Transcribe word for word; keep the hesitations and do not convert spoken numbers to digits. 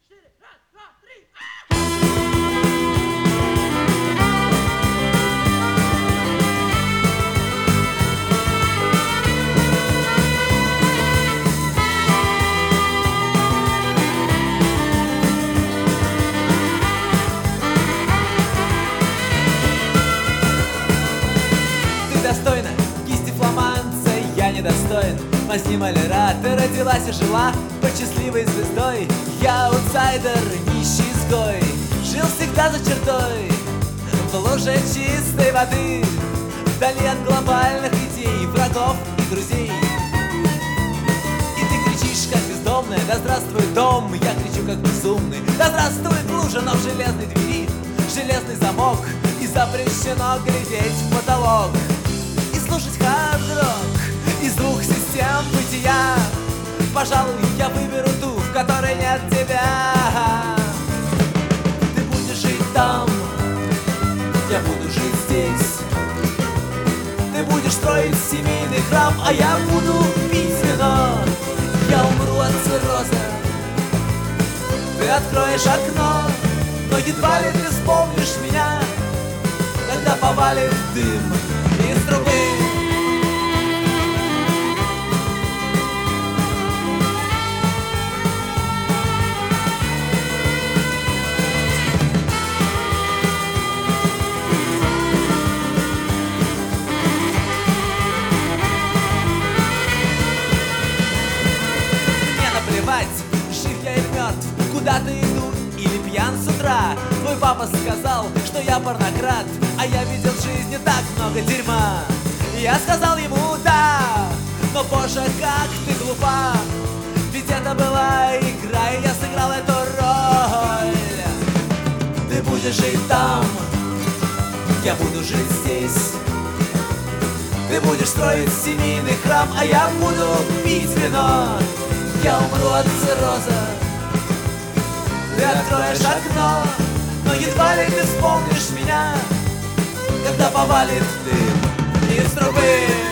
шире. Раз, два, три. Ты достойна кисти фламанца, я недостоин. Массимо Лера, ты родилась и жила под счастливой звездой. Я аутсайдер, нищий изгой, жил всегда за чертой, в луже чистой воды, вдали от глобальных идей, врагов и друзей. И ты кричишь, как бездомная: да здравствует дом! Я кричу, как безумный: да здравствует лужа! Но в железной двери железный замок, и запрещено глядеть в потолок и слушать хард-рок из двух систем бытия. Пожалуй, я выберу ту, в которой нет тебя. Ты будешь жить там, я буду жить здесь. Ты будешь строить семейный храм, а я буду пить вино. Я умру от цирроза, ты откроешь окно, но едва ли ты вспомнишь меня, когда повалит дым из трубы. Жив я или мертв, куда-то иду или пьян с утра. Твой папа сказал, что я порнократ, а я видел в жизни так много дерьма. Я сказал ему да, но боже, как ты глупа. Ведь это была игра, и я сыграл эту роль. Ты будешь жить там, я буду жить здесь. Ты будешь строить семейный храм, а я буду пить вино. Я умру от цирроза, ты откроешь окно, но едва ли ты вспомнишь меня, когда повалит дым из трубы.